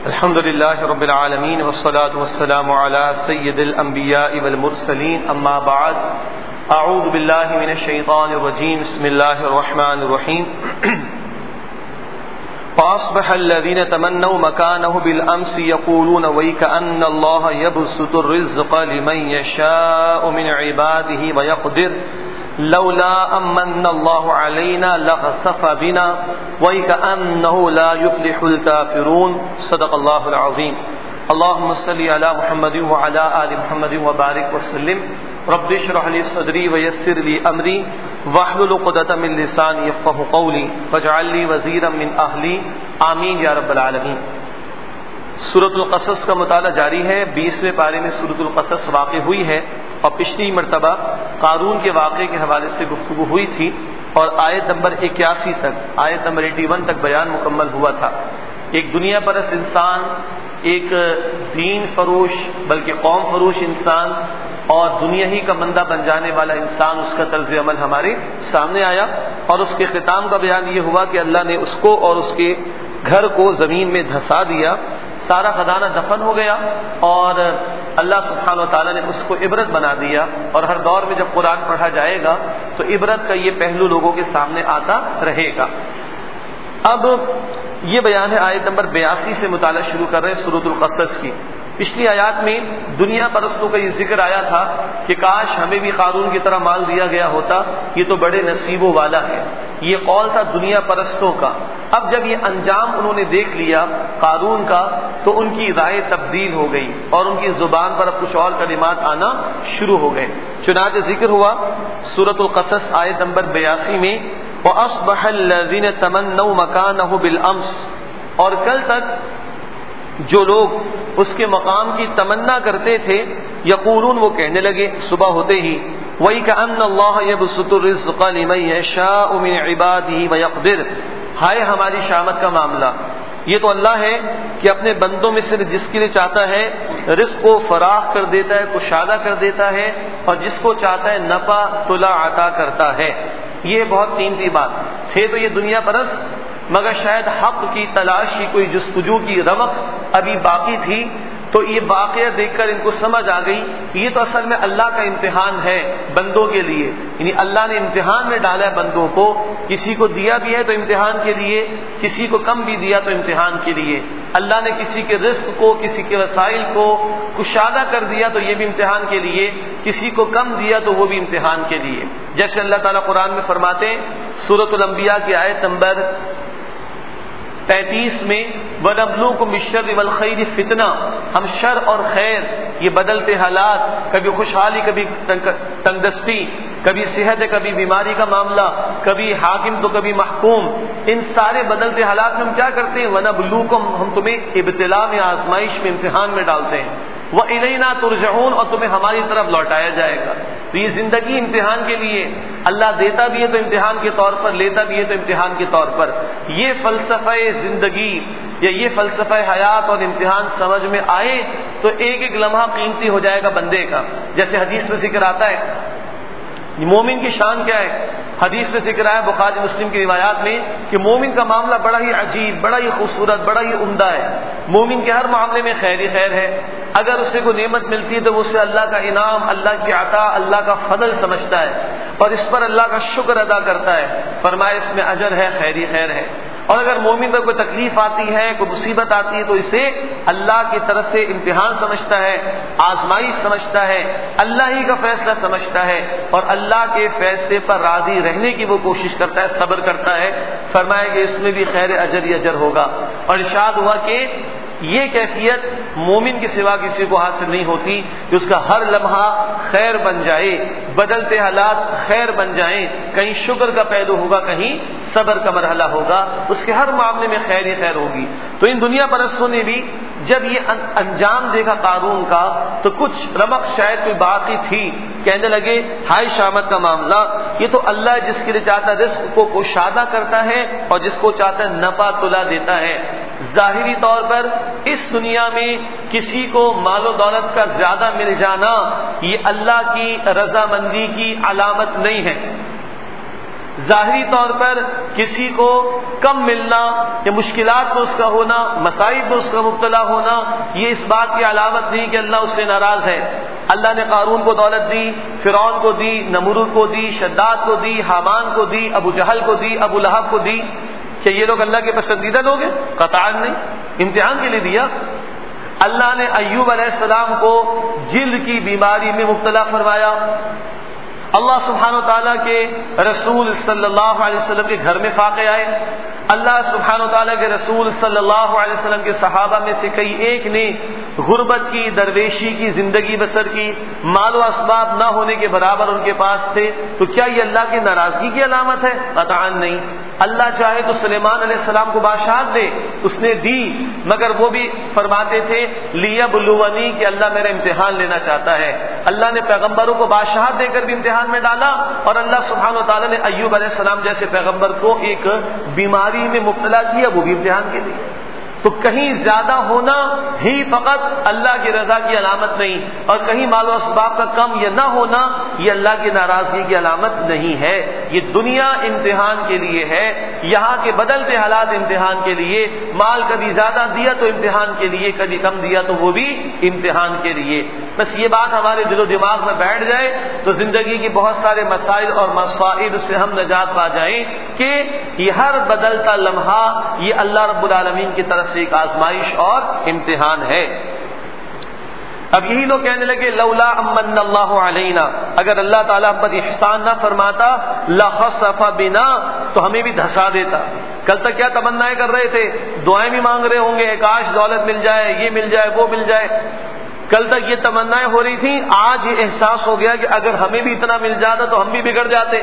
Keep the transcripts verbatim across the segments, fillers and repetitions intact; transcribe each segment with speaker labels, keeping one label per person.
Speaker 1: الحمد لله رب العالمين والصلاة والسلام على سيد الأنبياء والمرسلين أما بعد أعوذ بالله من الشيطان الرجيم بسم الله الرحمن الرحيم فأصبح الذين تمنوا مكانه بالأمس يقولون ويكأن الله يبسط الرزق لمن يشاء من عباده ويقدر لولا أمن الله علينا لخسف بنا ويكأنه لا يفلح الكافرون صدق الله العظيم اللهم صل على محمد وعلى آل محمد وبارك وسلم رب اشرح لي صدري ويسر لي أمري واحلل عقدة من لساني يفقهوا قولي واجعل لي وزيرا من أهلي آمين يا رب العالمين۔ سورۃ القصص کا مطالعہ جاری ہے۔ بیسویں پارے میں سورۃ القصص واقع ہوئی ہے اور پچھلی مرتبہ قارون کے واقعے کے حوالے سے گفتگو ہوئی تھی اور آیت نمبر اکیاسی تک آیت نمبر اکیاسی تک بیان مکمل ہوا تھا۔ ایک دنیا پرست انسان، ایک دین فروش بلکہ قوم فروش انسان اور دنیا ہی کا بندہ بن جانے والا انسان، اس کا طرز عمل ہمارے سامنے آیا اور اس کے ختام کا بیان یہ ہوا کہ اللہ نے اس کو اور اس کے گھر کو زمین میں دھسا دیا، سارا خزانہ دفن ہو گیا اور اللہ سبحانہ و تعالیٰ نے اس کو عبرت بنا دیا۔ اور ہر دور میں جب قرآن پڑھا جائے گا تو عبرت کا یہ پہلو لوگوں کے سامنے آتا رہے گا۔ اب یہ بیان ہے آیت نمبر بیاسی سے مطالعہ شروع کر رہے ہیں سورۃ القصص کی۔ پچھلی آیات میں دنیا پرستوں کا یہ ذکر آیا تھا کہ کاش ہمیں بھی قارون کی طرح مال دیا گیا ہوتا، یہ تو بڑے نصیبوں والا ہے، یہ قول تھا دنیا پرستوں کا۔ اب جب یہ انجام انہوں نے دیکھ لیا قارون کا تو ان کی رائے تبدیل ہو گئی اور ان کی زبان پر اب کچھ اور کلمات آنا شروع ہو گئے۔ چنانچہ ذکر ہوا سورۃ القصص آیت نمبر بیاسی میں وَأَصْبَحَ الَّذِينَ تَمَنَّوْا مَكَانَهُ بِالْأَمْسِ، اور کل تک جو لوگ اس کے مقام کی تمنا کرتے تھے یقولون، وہ کہنے لگے صبح ہوتے ہی وَيْكَأَنَّ اللَّهَ يَبْسُطُ الرِّزْقَ لِمَن يَشَاءُ مِنْ عِبَادِهِ وَيَقْدِرُ، ہائے ہماری شامت کا معاملہ، یہ تو اللہ ہے کہ اپنے بندوں میں سے جس کے لیے چاہتا ہے رزق کو فراخ کر دیتا ہے، کشادہ کر دیتا ہے، اور جس کو چاہتا ہے نفع طلع عطا کرتا ہے۔ یہ بہت قیمتی بات تھے تو یہ دنیا پرست، مگر شاید حق کی تلاش کی کوئی جستجو کی رمق ابھی باقی تھی، تو یہ واقعہ دیکھ کر ان کو سمجھ آ گئی کہ یہ تو اصل میں اللہ کا امتحان ہے بندوں کے لیے، یعنی اللہ نے امتحان میں ڈالا ہے بندوں کو، کسی کو دیا بھی ہے تو امتحان کے لیے، کسی کو کم بھی دیا تو امتحان کے لیے۔ اللہ نے کسی کے رزق کو، کسی کے وسائل کو کشادہ کر دیا تو یہ بھی امتحان کے لیے، کسی کو کم دیا تو وہ بھی امتحان کے لیے۔ جیسے اللہ تعالیٰ قرآن میں فرماتے ہیں سورۃ الانبیاء کی آیت نمبر پینتیس میں وَنَبْلُوكُم بِالشَّرِّ وَالْخَيْرِ فِتْنَةً، ہم شر اور خیر، یہ بدلتے حالات، کبھی خوشحالی کبھی تنگدستی، کبھی صحت ہے کبھی بیماری کا معاملہ، کبھی حاکم تو کبھی محکوم، ان سارے بدلتے حالات میں ہم کیا کرتے ہیں وَنَبْلُوكُم، ہم تمہیں ابتلاء میں، آزمائش میں، امتحان میں ڈالتے ہیں، وَإِلَيْنَا تُرْجَعُونَ، اور تمہیں ہماری طرف لوٹایا جائے گا۔ تو یہ زندگی امتحان کے لیے، اللہ دیتا بھی ہے تو امتحان کے طور پر، لیتا بھی ہے تو امتحان کے طور پر۔ یہ فلسفہ زندگی یا یہ فلسفہ حیات اور امتحان سمجھ میں آئے تو ایک ایک لمحہ قیمتی ہو جائے گا بندے کا۔ جیسے حدیث میں ذکر آتا ہے مومن کی شان کیا ہے، حدیث میں ذکر آیا بخاری مسلم کی روایات میں کہ مومن کا معاملہ بڑا ہی عجیب، بڑا ہی خوبصورت، بڑا ہی عمدہ ہے۔ مومن کے ہر معاملے میں خیر ہی خیر ہے، اگر اس سے کوئی نعمت ملتی ہے تو وہ اسے اللہ کا انعام، اللہ کی عطا، اللہ کا فضل سمجھتا ہے اور اس پر اللہ کا شکر ادا کرتا ہے، فرمایا اس میں اجر ہے، خیر ہی خیر ہے۔ اور اگر مومن پر کوئی تکلیف آتی ہے، کوئی مصیبت آتی ہے تو اسے اللہ کی طرف سے امتحان سمجھتا ہے، آزمائش سمجھتا ہے، اللہ ہی کا فیصلہ سمجھتا ہے اور اللہ کے فیصلے پر راضی رہنے کی وہ کوشش کرتا ہے، صبر کرتا ہے، فرمایا کہ اس میں بھی خیر اجر ہی اجر ہوگا۔ اور ارشاد ہوا کہ یہ کیفیت مومن کے سوا کسی کو حاصل نہیں ہوتی کہ اس کا ہر لمحہ خیر بن جائے، بدلتے حالات خیر بن جائیں، کہیں شکر کا پہلو ہوگا، کہیں صبر کا مرحلہ ہوگا، اس کے ہر معاملے میں خیر ہی خیر ہوگی۔ تو ان دنیا پرستوں نے بھی جب یہ انجام دیکھا قارون کا تو کچھ رمق شاید کوئی باقی تھی، کہنے لگے ہائے شامت کا معاملہ، یہ تو اللہ جس کے لیے چاہتا ہے رزق کو کشادہ کرتا ہے اور جس کو چاہتا ہے نفع طلع دیتا ہے۔ ظاہری طور پر اس دنیا میں کسی کو مال و دولت کا زیادہ مل جانا یہ اللہ کی رضامندی کی علامت نہیں ہے، ظاہری طور پر کسی کو کم ملنا یا مشکلات میں اس کا ہونا، مصائب میں اس کا مبتلا ہونا، یہ اس بات کی علامت نہیں کہ اللہ اس سے ناراض ہے۔ اللہ نے قارون کو دولت دی، فرعون کو دی، نمرود کو دی، شداد کو دی، حامان کو دی، ابو جہل کو دی، ابو لہب کو دی، کہ یہ لوگ اللہ کے پسندیدہ لوگ ہیں؟ قطعاً نہیں، امتحان کے لیے دیا۔ اللہ نے ایوب علیہ السلام کو جلد کی بیماری میں مبتلا فرمایا۔ اللہ سبحانہ و تعالیٰ کے رسول صلی اللہ علیہ وسلم کے گھر میں فاقے آئے۔ اللہ سبحانہ و تعالیٰ کے رسول صلی اللہ علیہ وسلم کے صحابہ میں سے کئی ایک نے غربت کی، درویشی کی زندگی بسر کی، مال و اسباب نہ ہونے کے برابر ان کے پاس تھے، تو کیا یہ اللہ کی ناراضگی کی علامت ہے؟ قطعاً نہیں۔ اللہ چاہے تو سلیمان علیہ السلام کو بادشاہت دے، اس نے دی، مگر وہ بھی فرماتے تھے لیبلونی، کہ اللہ میرا امتحان لینا چاہتا ہے۔ اللہ نے پیغمبروں کو بادشاہت دے کر بھی امتحان میں ڈالا، اور اللہ سبحانہ و تعالیٰ نے ایوب علیہ السلام جیسے پیغمبر کو ایک بیماری میں مبتلا کیا، وہ بھی امتحان کے لیے۔ تو کہیں زیادہ ہونا ہی فقط اللہ کی رضا کی علامت نہیں، اور کہیں مال و اسباب کا کم یا نہ ہونا یہ اللہ کی ناراضگی کی علامت نہیں ہے۔ یہ دنیا امتحان کے لیے ہے، یہاں کے بدلتے حالات امتحان کے لیے، مال کبھی زیادہ دیا تو امتحان کے لیے، کبھی کم دیا تو وہ بھی امتحان کے لیے۔ بس یہ بات ہمارے دل و دماغ میں بیٹھ جائے تو زندگی کی بہت سارے مسائل اور مصائب سے ہم نجات پا جائیں کہ یہ ہر بدلتا لمحہ یہ اللہ رب العالمین کی طرف سے ایک آزمائش اور امتحان ہے۔ اب یہی لوگ کہنے لگے لولا امن اللہ علینا، اگر اللہ تعالیٰ ہم پر احسان نہ فرماتا لخسف بنا، تو ہمیں بھی دھسا دیتا۔ کل تک کیا تمنائیں کر رہے تھے؟ دعائیں بھی مانگ رہے ہوں گے، کاش دولت مل جائے، یہ مل جائے، وہ مل جائے۔ کل تک یہ تمنائیں ہو رہی تھیں، آج یہ احساس ہو گیا کہ اگر ہمیں بھی اتنا مل جاتا تو ہم بھی بگڑ جاتے،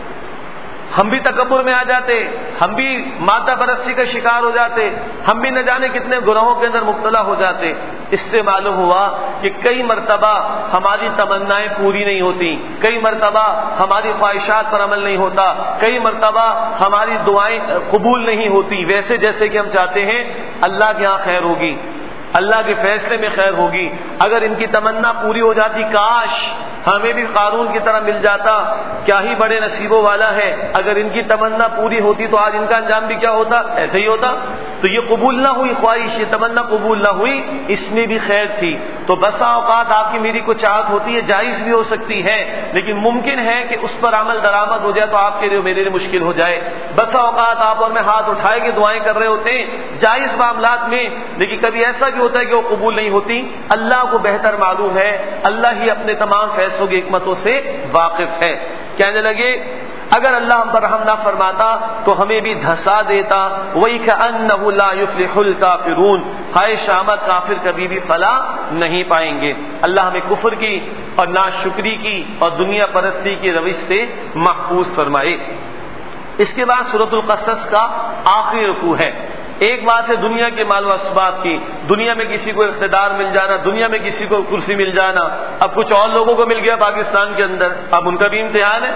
Speaker 1: ہم بھی تکبر میں آ جاتے، ہم بھی مادہ پرستی کا شکار ہو جاتے، ہم بھی نہ جانے کتنے گناہوں کے اندر مبتلا ہو جاتے۔ اس سے معلوم ہوا کہ کئی مرتبہ ہماری تمنائیں پوری نہیں ہوتی، کئی مرتبہ ہماری خواہشات پر عمل نہیں ہوتا، کئی مرتبہ ہماری دعائیں قبول نہیں ہوتی ویسے جیسے کہ ہم چاہتے ہیں۔ اللہ کے ہاں خیر ہوگی، اللہ کے فیصلے میں خیر ہوگی۔ اگر ان کی تمنا پوری ہو جاتی، کاش ہمیں بھی قارون کی طرح مل جاتا، کیا ہی بڑے نصیبوں والا ہے۔ اگر ان کی تمنا پوری ہوتی تو آج ان کا انجام بھی کیا ہوتا؟ ایسے ہی ہوتا۔ تو یہ قبول نہ ہوئی خواہش، یہ تمنا قبول نہ ہوئی، اس میں بھی خیر تھی۔ تو بسا اوقات آپ کی میری کو چاہت ہوتی ہے، جائز بھی ہو سکتی ہے، لیکن ممکن ہے کہ اس پر عمل درآمد ہو جائے تو آپ کے لیے میرے لیے مشکل ہو جائے۔ بسا اوقات آپ اور میں ہاتھ اٹھائے کے دعائیں کر رہے ہوتے ہیں جائز معاملات میں، لیکن کبھی ایسا بھی ہوتا ہے کہ وہ قبول نہیں ہوتی۔ اللہ کو بہتر معلوم ہے، اللہ ہی اپنے تمام فیصلوں کی حکمتوں سے واقف ہے۔ کہنے لگے اگر اللہ ہم پر رحم نہ فرماتا تو ہمیں بھی دھسا دیتا۔ وَإِكَأَنَّهُ لَا يُفْلِحُ الْكَافِرُونَ، ہائے شامت کافر کبھی بھی فلاح نہیں پائیں گے۔ اللہ ہمیں کفر کی اور ناشکری کی اور دنیا پرستی کی روش سے محفوظ فرمائے۔ اس کے بعد سورۃ القصص کا آخری رکوع ہے۔ ایک بات ہے دنیا کے مال و اسباب کی، دنیا میں کسی کو اقتدار مل جانا، دنیا میں کسی کو کرسی مل جانا۔ اب کچھ اور لوگوں کو مل گیا پاکستان کے اندر، اب ان کا بھی امتحان ہے،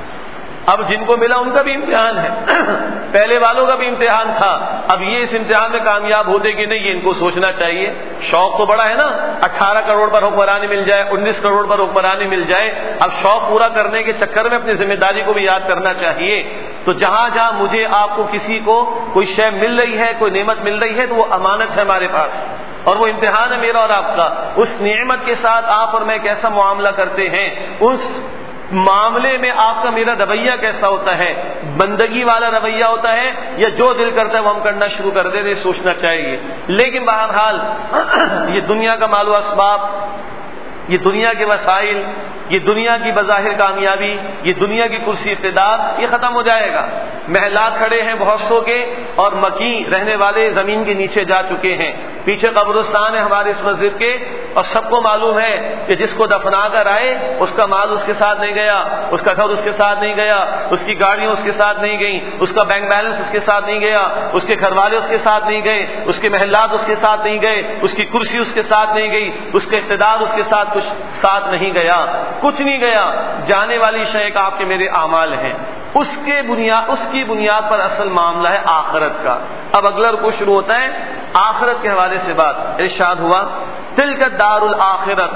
Speaker 1: اب جن کو ملا ان کا بھی امتحان ہے، پہلے والوں کا بھی امتحان تھا، اب یہ اس امتحان میں کامیاب ہوتے کہ نہیں یہ ان کو سوچنا چاہیے۔ شوق تو بڑا ہے نا، اٹھارہ کروڑ پر حکمرانی مل جائے، انیس کروڑ پر حکمرانی مل جائے، اب شوق پورا کرنے کے چکر میں اپنی ذمہ داری کو بھی یاد کرنا چاہیے۔ تو جہاں جہاں مجھے آپ کو کسی کو کوئی شے مل رہی ہے، کوئی نعمت مل رہی ہے، تو وہ امانت ہے ہمارے پاس، اور وہ امتحان ہے میرا اور آپ کا۔ اس نعمت کے ساتھ آپ اور میں کیسا معاملہ کرتے ہیں، اس معاملے میں آپ کا میرا رویہ کیسا ہوتا ہے، بندگی والا رویہ ہوتا ہے یا جو دل کرتا ہے وہ ہم کرنا شروع کر دیں، سوچنا چاہیے۔ لیکن بہرحال یہ دنیا کا مال و اسباب، یہ دنیا کے وسائل، یہ دنیا کی بظاہر کامیابی، یہ دنیا کی کرسی اقتدار، یہ ختم ہو جائے گا۔ محلات کھڑے ہیں بہت سو کے، اور مکی رہنے والے زمین کے نیچے جا چکے ہیں۔ پیچھے قبرستان ہے ہمارے اس مسجد کے، اور سب کو معلوم ہے کہ جس کو دفنا کر آئے اس کا مال اس کے ساتھ نہیں گیا، اس کا گھر اس کے ساتھ نہیں گیا، اس کی گاڑیاں اس کے ساتھ نہیں گئیں، اس کا بینک بیلنس اس کے ساتھ نہیں گیا، اس کے گھر والے اس کے ساتھ نہیں گئے، اس کے محلات اس کے ساتھ نہیں گئے، اس کی کرسی اس کے ساتھ نہیں گئی، اس کا اقتدار اس کے ساتھ کچھ ساتھ نہیں گیا، کچھ نہیں گیا۔ جانے والی شے کا آپ کے میرے اعمال ہیں، اس کے بنیاد اس کی بنیاد پر اصل معاملہ ہے آخرت کا۔ اب اگلا رکوع شروع ہوتا ہے آخرت کے حوالے سے بات ارشاد ہوا تلک الدار الآخرۃ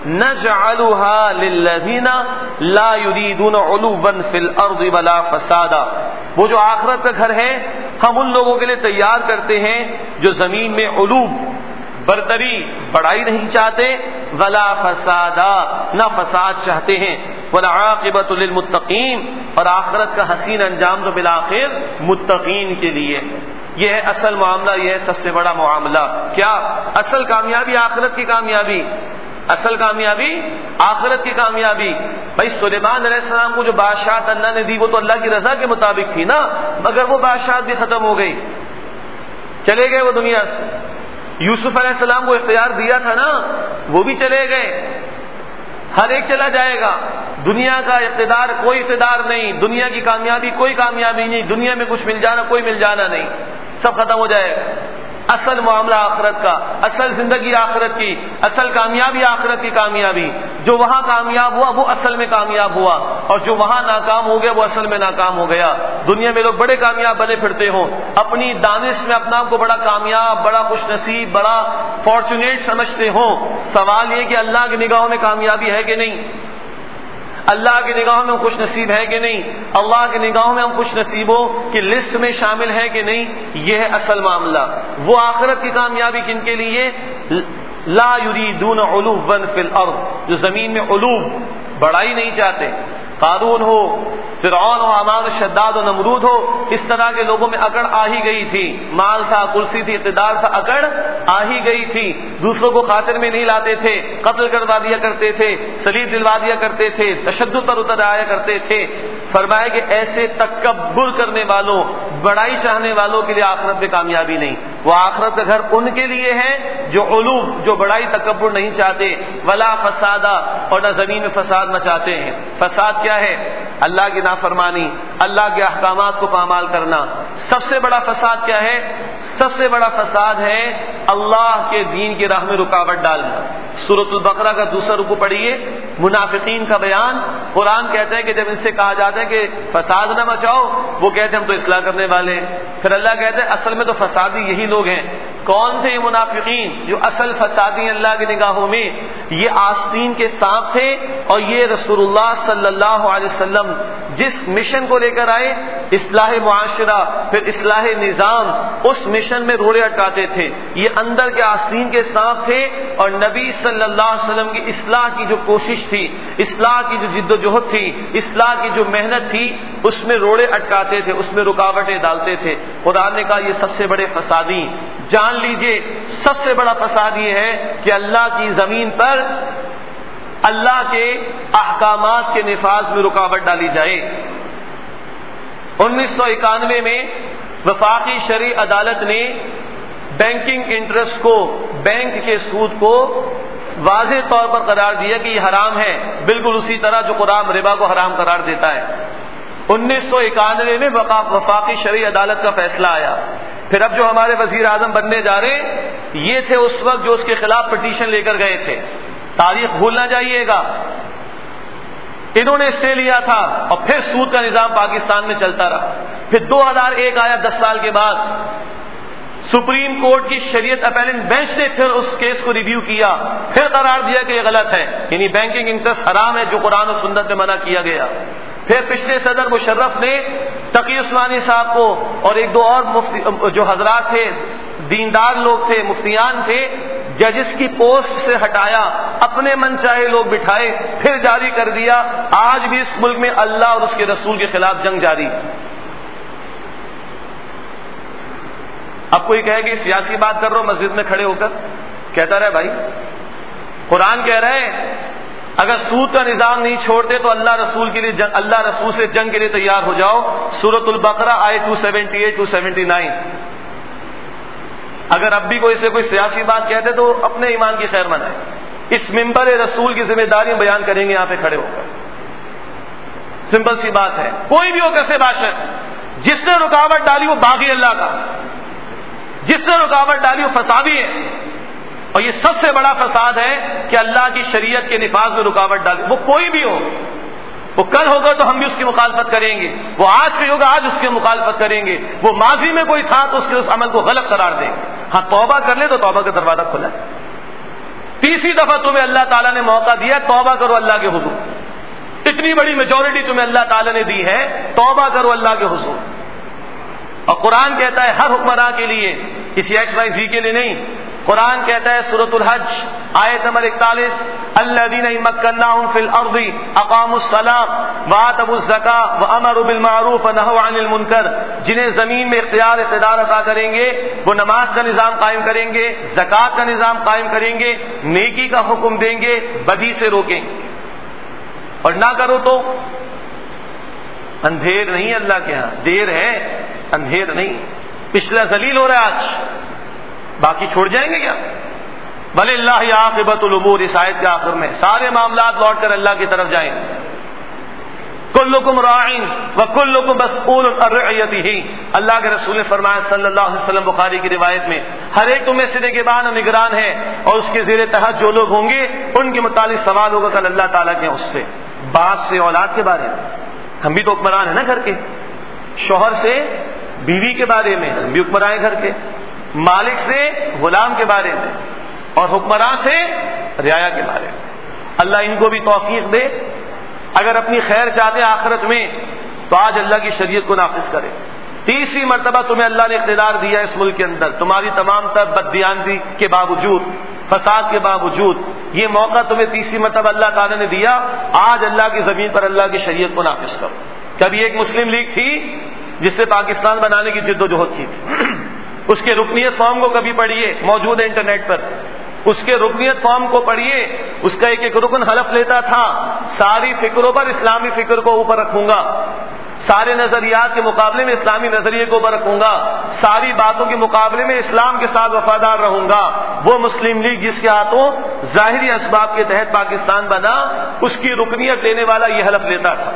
Speaker 1: نجعلها للذین لا یریدون علوا فی الارض ولا فسادا، وہ جو آخرت کا گھر ہے ہم ان لوگوں کے لیے تیار کرتے ہیں جو زمین میں علو، برتری، بڑائی نہیں چاہتے، ولا فسادا، نہ فساد چاہتے ہیں، والعاقبۃ للمتقین، اور آخرت کا حسین انجام تو بالآخر متقین کے لیے۔ یہ ہے اصل معاملہ، یہ ہے سب سے بڑا معاملہ۔ کیا اصل کامیابی آخرت کی کامیابی، اصل کامیابی آخرت کی کامیابی۔ بھائی سلیمان علیہ السلام کو جو بادشاہت اللہ نے دی وہ تو اللہ کی رضا کے مطابق تھی نا، مگر وہ بادشاہت بھی ختم ہو گئی، چلے گئے وہ دنیا سے۔ یوسف علیہ السلام کو اختیار دیا تھا نا، وہ بھی چلے گئے، ہر ایک چلا جائے گا۔ دنیا کا اقتدار کوئی اقتدار نہیں، دنیا کی کامیابی کوئی کامیابی نہیں، دنیا میں کچھ مل جانا کوئی مل جانا نہیں، سب ختم ہو جائے گا۔ اصل معاملہ آخرت کا، اصل زندگی آخرت کی، اصل کامیابی آخرت کی کامیابی۔ جو وہاں کامیاب ہوا وہ اصل میں کامیاب ہوا، اور جو وہاں ناکام ہو گیا وہ اصل میں ناکام ہو گیا۔ دنیا میں لوگ بڑے کامیاب بنے پھرتے ہوں، اپنی دانش میں اپنا آپ کو بڑا کامیاب، بڑا خوش نصیب، بڑا فارچونیٹ سمجھتے ہوں۔ سوال یہ کہ اللہ کی نگاہوں میں کامیابی ہے کہ نہیں؟ اللہ کی نگاہوں میں ہم خوش نصیب ہے کہ نہیں؟ اللہ کی نگاہوں میں ہم خوش نصیبوں کی لسٹ میں شامل ہے کہ نہیں؟ یہ ہے اصل معاملہ۔ وہ آخرت کی کامیابی کن کے لیے؟ لا یریدون علوا فی الارض، جو زمین میں علو، بڑائی نہیں چاہتے۔ قارون ہو، فرعون ہو، حامان و شداد و نمرود ہو، اس طرح کے لوگوں میں اکڑ آ ہی گئی تھی، مال تھا، کرسی تھی، اقتدار تھا، اکڑ آ ہی گئی تھی، دوسروں کو خاطر میں نہیں لاتے تھے، قتل کروا دیا کرتے تھے، سلیب دلوا دیا کرتے تھے، تشدد پر اتر آیا کرتے تھے۔ فرمایا کہ ایسے تکبر کرنے والوں، بڑائی چاہنے والوں کے لیے آخرت میں کامیابی نہیں۔ وہ آخرت کا گھر ان کے لیے ہے جو علو، جو بڑائی تکبر نہیں چاہتے، ولا فسادا، اور نہ زمین میں فساد مچاتے ہیں۔ فساد کیا ہے؟ اللہ کی نافرمانی، اللہ کے احکامات کو پامال کرنا۔ سب سے بڑا فساد کیا ہے؟ سب سے بڑا فساد ہے اللہ کے دین کی راہ میں رکاوٹ ڈالنا۔ سورۃ البقرہ کا دوسرا رکوع پڑھیے، منافقین کا بیان۔ قرآن کہتا ہے کہ جب ان سے کہا جاتا ہے کہ فساد نہ مچاؤ، وہ کہتے ہیں ہم تو اصلاح کرنے والے ہیں۔ پھر اللہ کہتا ہے اصل میں تو فسادی یہی لوگ ہیں۔ کون تھے یہ منافقین جو اصل فسادی اللہ کی نگاہوں میں؟ یہ آستین کے سانپ تھے، اور یہ رسول اللہ صلی اللہ علیہ وسلم جس مشن کو لے کر آئے، اصلاح معاشرہ، پھر اصلاح نظام، اس مشن میں روڑے اٹکاتے تھے۔ یہ اندر کے آستین کے سانپ تھے، اور نبی صلی اللہ علیہ وسلم کی اصلاح کی جو کوشش تھی، اصلاح کی جو جد و جہد تھی، اصلاح کی جو محنت تھی، اس میں روڑے اٹکاتے تھے، اس میں رکاوٹیں ڈالتے تھے۔ قرآن نے کہا یہ سب سے بڑے فسادی، جان لیجئے سب سے بڑا فساد یہ ہے کہ اللہ کی زمین پر اللہ کے احکامات کے نفاذ میں رکاوٹ ڈالی جائے۔ انیس سو اکانوے میں وفاقی شرعی عدالت نے بینکنگ انٹرسٹ کو، بینک کے سود کو واضح طور پر قرار دیا کہ یہ حرام ہے، بالکل اسی طرح جو قرآن ربا کو حرام قرار دیتا ہے۔ انیس سو اکانوے میں وفاقی شرعی عدالت کا فیصلہ آیا۔ پھر اب جو ہمارے وزیر اعظم بننے جا رہے یہ تھے اس وقت جو اس کے خلاف پٹیشن لے کر گئے تھے۔ تاریخ بھولنا جائیے گا، انہوں نے اسٹے لیا تھا، اور پھر سود کا نظام پاکستان میں چلتا رہا۔ پھر دو ہزار ایک آیا، دس سال کے بعد سپریم کورٹ کی شریعت اپیلنٹ بینچ نے پھر اس کیس کو ریویو کیا، پھر قرار دیا کہ یہ غلط ہے، یعنی بینکنگ انٹرسٹ حرام ہے جو قرآن و سنت میں منع کیا گیا۔ پھر پچھلے صدر مشرف نے تقی عثمانی صاحب کو اور ایک دو اور مفتی جو حضرات تھے، دیندار لوگ تھے، مفتیان تھے، ججز کی پوسٹ سے ہٹایا، اپنے من چاہے لوگ بٹھائے، پھر جاری کر دیا۔ آج بھی اس ملک میں اللہ اور اس کے رسول کے خلاف جنگ جاری۔ اب کوئی کہے کہ سیاسی بات کر رہا ہوں مسجد میں کھڑے ہو کر، کہتا رہے بھائی قرآن کہہ رہے اگر سود کا نظام نہیں چھوڑتے تو اللہ رسول کے لیے جنگ، اللہ رسول سے جنگ کے لیے تیار ہو جاؤ۔ سورۃ البقرہ آیت دو سو اٹھہتر دو سو انہتر۔ اگر اب بھی کوئی سے کوئی سیاسی بات کہتے تو اپنے ایمان کی خیر منائے۔ اس منبر رسول کی ذمہ داری بیان کریں گے یہاں پہ کھڑے ہو کر۔ سمپل سی بات ہے، کوئی بھی ہو کیسے باشد، جس نے رکاوٹ ڈالی وہ باغی اللہ کا، جس نے رکاوٹ ڈالی وہ فسادی ہے۔ اور یہ سب سے بڑا فساد ہے کہ اللہ کی شریعت کے نفاذ میں رکاوٹ ڈالی، وہ کوئی بھی ہو۔ وہ کل ہوگا تو ہم بھی اس کی مخالفت کریں گے، وہ آج بھی ہوگا آج اس کی مخالفت کریں گے، وہ ماضی میں کوئی تھا تو اس کے اس عمل کو غلط قرار دیں گے۔ ہاں توبہ کر لے تو توبہ کا دروازہ کھلا ہے. تیسری دفعہ تمہیں اللہ تعالیٰ نے موقع دیا توبہ کرو اللہ کے حضور. اتنی بڑی میجورٹی تمہیں اللہ تعالیٰ نے دی ہے, توبہ کرو اللہ کے حضور. اور قرآن کہتا ہے ہر حکمراں کے لیے, کسی ایکس وائی زی کے لیے نہیں. قرآن کہتا ہے سورۃ الحج آیت نمبر اکتالیس, الذین مکناہم فی الارض اقاموا الصلاۃ وآتوا الزکاۃ وامروا بالمعروف ونہوا عن المنکر, جنہیں زمین میں اختیار اقتدار عطا کریں گے وہ نماز کا نظام قائم کریں گے, زکوٰۃ کا نظام قائم کریں گے, نیکی کا حکم دیں گے, بدی سے روکیں گے. اور نہ کرو تو اندھیر نہیں اللہ کے ہاں, دیر ہے اندھیر نہیں. پچھلا ذلیل ہو رہا ہے آج, باقی چھوڑ جائیں گے کیا؟ وَلِلَّهِ عَاقِبَةُ الْأُمُورِ, اس آیت کے آخر میں سارے معاملات لوٹ کر اللہ کی طرف جائیں. کلکم راعٍ وکلکم مسئول عن رعیتہ, اللہ کے رسول نے فرمایا صلی اللہ علیہ وسلم بخاری کی روایت میں, ہر ایک تم میں سے نگہبان اور نگران ہے, اور اس کے زیر تحت جو لوگ ہوں گے ان کے متعلق سوال ہوگا کل اللہ تعالیٰ کے اس سے. باپ سے اولاد کے بارے میں, ہم بھی تو حکمران ہیں نا گھر کے. شوہر سے بیوی کے بارے میں, ہم بھی حکمران ہیں گھر کے. مالک سے غلام کے بارے میں, اور حکمران سے رعایا کے بارے میں. اللہ ان کو بھی توفیق دے. اگر اپنی خیر چاہتے ہیں آخرت میں تو آج اللہ کی شریعت کو نافذ کرے. تیسری مرتبہ تمہیں اللہ نے اقتدار دیا اس ملک کے اندر, تمہاری تمام تر بددیانتی کے باوجود, فساد کے باوجود, یہ موقع تمہیں تیسری مرتبہ اللہ تعالیٰ نے دیا. آج اللہ کی زمین پر اللہ کی شریعت کو نافذ کرو. کبھی ایک مسلم لیگ تھی جس سے پاکستان بنانے کی جد و جہد کی تھی, اس کے رکنیت فارم کو کبھی پڑھیے, موجود ہے انٹرنیٹ پر. اس کے رکنیت فارم کو پڑھیے, اس کا ایک ایک رکن حلف لیتا تھا ساری فکروں پر اسلامی فکر کو اوپر رکھوں گا, سارے نظریات کے مقابلے میں اسلامی نظریے کو اوپر رکھوں گا, ساری باتوں کے مقابلے میں اسلام کے ساتھ وفادار رہوں گا. وہ مسلم لیگ جس کے ہاتھوں ظاہری اسباب کے تحت پاکستان بنا, اس کی رکنیت لینے والا یہ حلف لیتا تھا.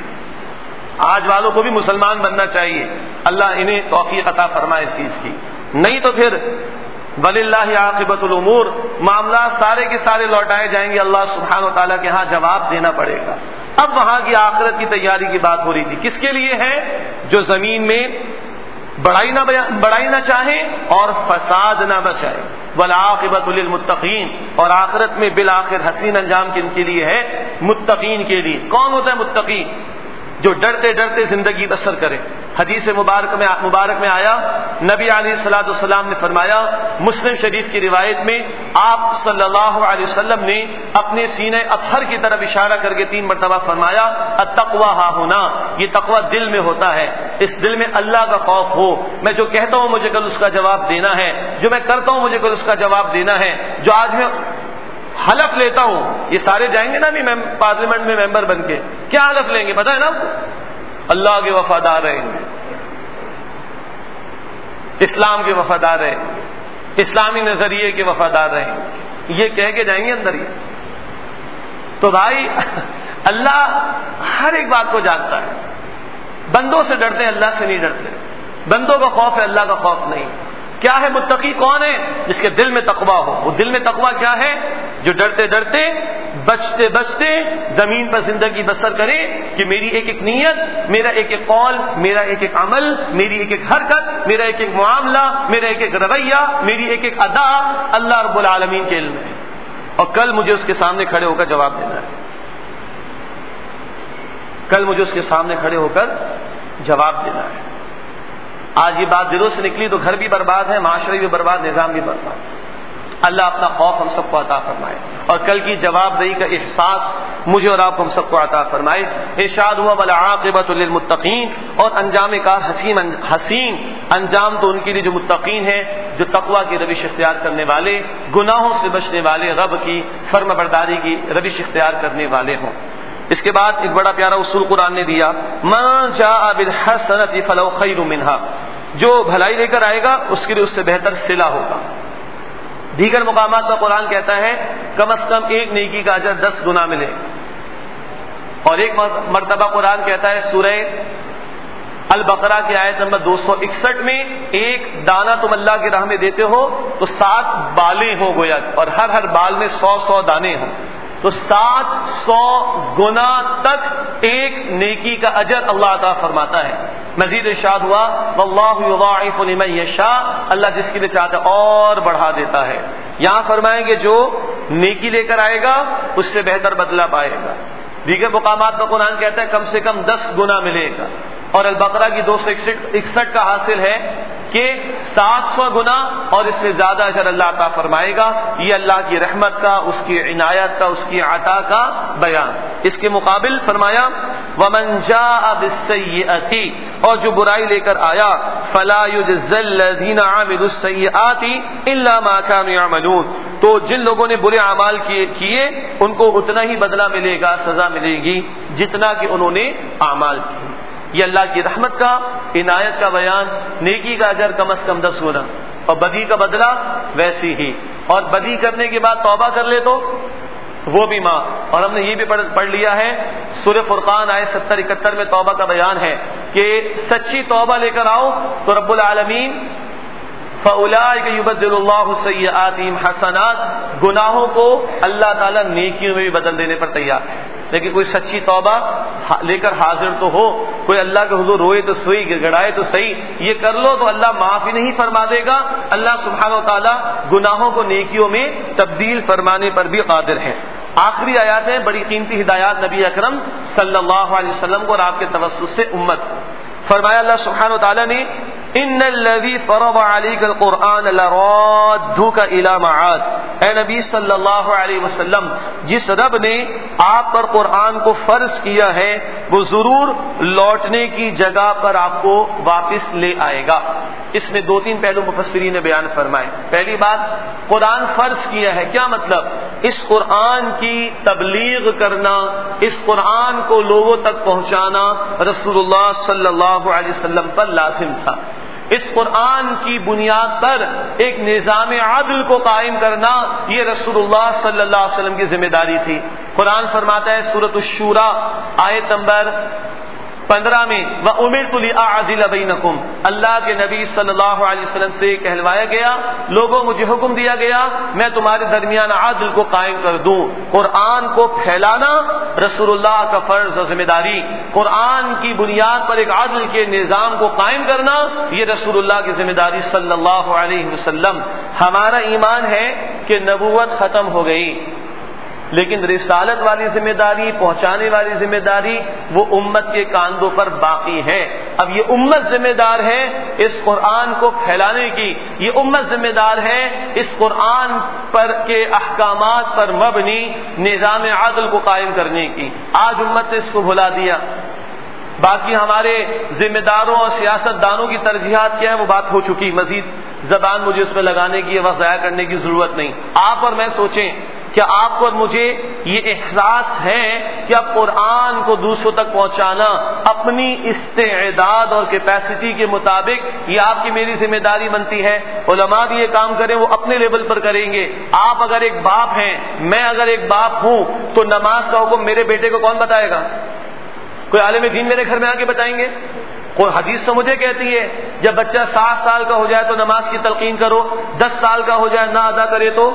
Speaker 1: آج والوں کو بھی مسلمان بننا چاہیے, اللہ انہیں توفیق عطا فرمائے اس چیز کی. نہیں تو پھر وَلِلَّهِ عَاقِبَةُ الْأُمُورِ, معاملات سارے کے سارے لوٹائے جائیں گے, اللہ سبحانہ و تعالیٰ کے ہاں جواب دینا پڑے گا. اب وہاں کی آخرت کی تیاری کی بات ہو رہی تھی. کس کے لیے ہے؟ جو زمین میں بڑائی نہ بڑائی نہ چاہے اور فساد نہ بچائے. وَالْعَاقِبَةُ لِلْمُتَّقِينَ, اور آخرت میں بالآخر حسین انجام کن کے لیے ہے؟ متقین کے لیے. کون ہوتا ہے متقی؟ جو ڈرتے ڈرتے زندگی بسر کرے. حدیث مبارک میں مبارک میں آیا, نبی علیہ الصلوۃ والسلام نے فرمایا, مسلم شریف کی روایت میں آپ صلی اللہ علیہ وسلم نے اپنے سینہ اطہر کی طرف اشارہ کر کے تین مرتبہ فرمایا, التقویٰ ہا ہونا, یہ تقویٰ دل میں ہوتا ہے, اس دل میں اللہ کا خوف ہو. میں جو کہتا ہوں مجھے کل اس کا جواب دینا ہے, جو میں کرتا ہوں مجھے کل اس کا جواب دینا ہے. جو آج میں حلف لیتا ہوں, یہ سارے جائیں گے نا بھی پارلیمنٹ میں ممبر بن کے, کیا حلف لیں گے پتہ ہے نا؟ اللہ کے وفادار رہیں گے, اسلام کے وفادار رہیں گے, اسلامی نظریے کے وفادار رہیں گے, یہ کہہ کے جائیں گے اندر ہی. تو بھائی اللہ ہر ایک بات کو جانتا ہے. بندوں سے ڈرتے ہیں, اللہ سے نہیں ڈرتے. بندوں کا خوف ہے, اللہ کا خوف نہیں. کیا ہے متقی؟ کون ہے؟ جس کے دل میں تقویٰ ہو. وہ دل میں تقویٰ کیا ہے؟ جو ڈرتے ڈرتے بچتے بچتے زمین پر زندگی بسر کرے کہ میری ایک ایک نیت, میرا ایک ایک قول, میرا ایک ایک عمل, میری ایک ایک حرکت, میرا ایک ایک معاملہ, میرا ایک ایک رویہ, میری ایک ایک ادا اللہ رب العالمین کے علم ہے, اور کل مجھے اس کے سامنے کھڑے ہو کر جواب دینا ہے. کل مجھے اس کے سامنے کھڑے ہو کر جواب دینا ہے. آج یہ بات دلوں سے نکلی تو گھر بھی برباد ہے, معاشرے بھی برباد, نظام بھی برباد. اللہ اپنا خوف ہم سب کو عطا فرمائے, اور کل کی جواب دہی کا احساس مجھے اور آپ کو ہم سب کو عطا فرمائے. ارشاد ہوا وَالْعَاقِبَةُ لِلْمُتَّقِينَ, اور انجام کار حسین حسین انجام تو ان کے لیے جو متقین ہیں, جو تقویٰ کی روش اختیار کرنے والے, گناہوں سے بچنے والے, رب کی فرم برداری کی روش اختیار کرنے والے ہوں. اس کے بعد ایک بڑا پیارا اصول قرآن نے دیا, مَا جَاءَ بِالْحَسَنَةِ فَلَوْ خَيْرٌ مِنْهَا, جو بھلائی لے کر آئے گا اس کے لیے اس سے بہتر صلہ ہوگا. دیگر مقامات پر قرآن کہتا ہے کم از کم ایک نیکی کا اجر دس گنا ملے. اور ایک مرتبہ قرآن کہتا ہے سورہ البقرہ کی آیت نمبر دو سو اکسٹھ میں, ایک دانہ تم اللہ کی راہ میں دیتے ہو تو سات بالیں ہو گویا, اور ہر ہر بال میں سو سو دانے ہوں. تو سات سو گنا تک ایک نیکی کا اجر اللہ عطا فرماتا ہے. مزید ارشاد ہوا واللہ یضاعف لمن یشاء، اللہ جس کے لیے چاہتا ہے اور بڑھا دیتا ہے. یہاں فرمائیں گے جو نیکی لے کر آئے گا اس سے بہتر بدلہ پائے گا. دیگر مقامات میں قرآن کہتا ہے کم سے کم دس گنا ملے گا. اور البقرہ کی دو سو اکسٹھ کا حاصل ہے کہ سات سو گنا اور اس سے زیادہ اجر اللہ عطا فرمائے گا. یہ اللہ کی رحمت کا، اس کی عنایت کا، اس کی عطا کا بیان. اس کے مقابل فرمایا ومن جاء بالسیئۃ، اور جو برائی لے کر آیا فلا یجزی الذین عملوا السیئات الا ما كانوا يعملون، تو جن لوگوں نے برے اعمال کیے ان کو اتنا ہی بدلہ ملے گا، سزا ملے گی جتنا کہ انہوں نے اعمال کیے. یہ اللہ کی رحمت کا، عنایت کا بیان. نیکی کا اجر کم از کم دس گنا اور بدی کا بدلہ ویسی ہی. اور بدی کرنے کے بعد توبہ کر لے تو وہ بھی ماں. اور ہم نے یہ بھی پڑھ لیا ہے سورہ فرقان آئے ستر اکہتر میں توبہ کا بیان ہے کہ سچی توبہ لے کر آؤ تو رب العالمین فَأُولَٰئِكَ يُبَدِّلُ اللَّهُ سَيِّئَاتِهِمْ حَسَنَاتٍ، گناہوں کو اللہ تعالیٰ نیکیوں میں بھی بدل دینے پر تیار ہے. لیکن کوئی سچی توبہ لے کر حاضر تو ہو، کوئی اللہ کے حضور روئے تو صحیح، گڑ گڑائے تو صحیح. یہ کر لو تو اللہ معافی نہیں فرما دے گا. اللہ سبحانہ و تعالیٰ گناہوں کو نیکیوں میں تبدیل فرمانے پر بھی قادر ہے. آخری آیاتیں بڑی قیمتی ہدایات نبی اکرم صلی اللہ علیہ وسلم کو اور آپ کے توسط سے امت. فرمایا اللہ سبحانہ و تعالیٰ نے ان الذی فرض علیک القرآن لرادک الی معاد، اے نبی صلی اللہ علیہ وسلم جس رب نے آپ پر قرآن کو فرض کیا ہے وہ ضرور لوٹنے کی جگہ پر آپ کو واپس لے آئے گا. اس میں دو تین پہلو مفسرین نے بیان فرمائے. پہلی بات قرآن فرض کیا ہے، کیا مطلب؟ اس قرآن کی تبلیغ کرنا، اس قرآن کو لوگوں تک پہنچانا رسول اللہ صلی اللہ علیہ وسلم پر لازم تھا. اس قرآن کی بنیاد پر ایک نظام عدل کو قائم کرنا یہ رسول اللہ صلی اللہ علیہ وسلم کی ذمہ داری تھی. قرآن فرماتا ہے سورۃ الشورى آیت نمبر پندرہ میں وَأُمِرْتُ لِأَعْدِلَ بَيْنَكُمْ، اللہ کے نبی صلی اللہ علیہ وسلم سے کہلوایا گیا، لوگوں مجھے حکم دیا گیا میں تمہارے درمیان عدل کو قائم کر دوں. قرآن کو پھیلانا رسول اللہ کا فرض و ذمہ داری، قرآن کی بنیاد پر ایک عدل کے نظام کو قائم کرنا یہ رسول اللہ کی ذمہ داری صلی اللہ علیہ وسلم. ہمارا ایمان ہے کہ نبوت ختم ہو گئی، لیکن رسالت والی ذمہ داری، پہنچانے والی ذمہ داری وہ امت کے کاندھوں پر باقی ہے. اب یہ امت ذمہ دار ہے اس قرآن کو پھیلانے کی، یہ امت ذمہ دار ہے اس قرآن پر کے احکامات پر مبنی نظام عدل کو قائم کرنے کی. آج امت نے اس کو بھلا دیا. باقی ہمارے ذمہ داروں اور سیاست دانوں کی ترجیحات کیا ہے وہ بات ہو چکی، مزید زبان مجھے اس میں لگانے کی، وقت ضائع کرنے کی ضرورت نہیں. آپ اور میں سوچیں کیا آپ کو اور مجھے یہ احساس ہے کہ اب قرآن کو دوسروں تک پہنچانا اپنی استعداد اور کیپیسٹی کے مطابق یہ آپ کی میری ذمہ داری بنتی ہے؟ علماء بھی یہ کام کریں وہ اپنے لیول پر کریں گے. آپ اگر ایک باپ ہیں، میں اگر ایک باپ ہوں تو نماز کا حکم میرے بیٹے کو کون بتائے گا؟ کوئی عالم دین میرے گھر میں آ کے بتائیں گے؟ کوئی حدیث تو مجھے کہتی ہے جب بچہ سات سال کا ہو جائے تو نماز کی تلقین کرو، دس سال کا ہو جائے نہ ادا کرے تو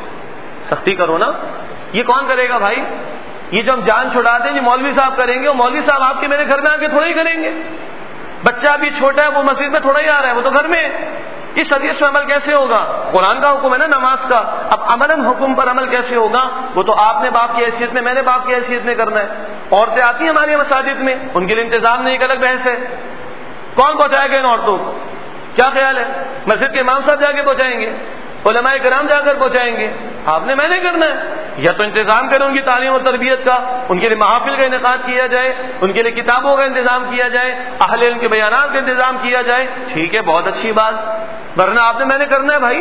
Speaker 1: سختی کرو نا. یہ کون کرے گا بھائی؟ یہ جو ہم جان چھڑاتے ہیں جو مولوی صاحب کریں گے، وہ مولوی صاحب آپ کے میرے گھر میں آ کے تھوڑا ہی کریں گے. بچہ بھی چھوٹا ہے وہ مسجد میں تھوڑا ہی آ رہا ہے، وہ تو گھر میں. اس حدیث میں عمل کیسے ہوگا؟ قرآن کا حکم ہے نا نماز کا. اب عملاً حکم پر عمل کیسے ہوگا؟ وہ تو آپ نے باپ کی حیثیت میں، میں نے باپ کی حیثیت میں کرنا ہے. عورتیں آتی ہیں ہماری مساجد میں، ان کے لیے انتظام نہیں، ایک الگ بحث ہے. کون پہنچائے گا ان عورتوں کو؟ کیا خیال ہے؟ مسجد کے امام صاحب جا کے پہنچائیں گے؟ علماء کرام جا کر پہنچائیں گے؟ آپ نے میں نے کرنا ہے. یا تو انتظام کریں ان کی تعلیم اور تربیت کا، ان کے لیے محافل کا انعقاد کیا جائے، ان کے لیے کتابوں کا انتظام کیا جائے، اہل علم کے بیانات کا انتظام کیا جائے. ٹھیک ہے، بہت اچھی بات. ورنہ آپ نے میں نے کرنا ہے بھائی.